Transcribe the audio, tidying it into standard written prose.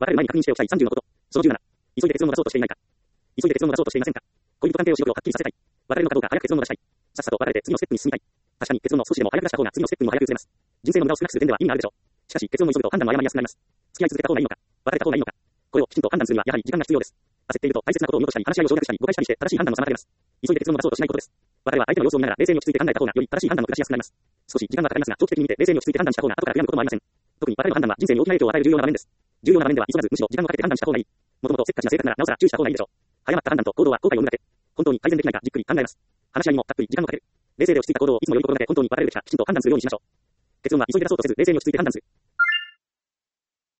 別れる前に確認しておきたい30のこと。その17。急いで結論を出そうとしていないか。急いで結論を出そうとしていませんか。恋人関係をしようとはっきりさせたい。別れるのかどうか早く結論を出したい。さっさと別れて次のステップに進みたい。確かに結論を少しでも早く出した方が次のステップにも早く移れます。人生の無駄を少なくする点では意味があるでしょう。しかし結論を急ぐと判断も誤りやすくなります。付き合い続けた方がいいのか、別れた方がいいのか。これをきちんと判断するにはやはり時間が必要です。焦っていると大切なことを見落としたり話し合いを省略したり誤解したりして正しい判断を妨げます。急いで結論を出そうとしないことです。別れは相手の様子を見ながら冷静に落ち着いて考えた方がより正しい判断を下しやすくなります。少し時間はかかりますが長期的に見て冷静に落ち着いて判断した方が後から悔やむこともありません。特に別れの判断は人生に大きな影響を与える重要な場面です。重要な場面では急がずむしろ時間をかけて判断した方がいい。もともとせっかちな性格ならなおさら注意した方がいいでしょう。早まった判断と行動は後悔を生むだけ。本当に改善できないかじっくり考えます。話し合いにもたっぷり時間をかける。冷静で落ち着いた行動をいつもより心がけ本当に別れるべきかきちんと判断するようにしましょう。結論は急いで出そうとせず冷静に落ち着いて判断する。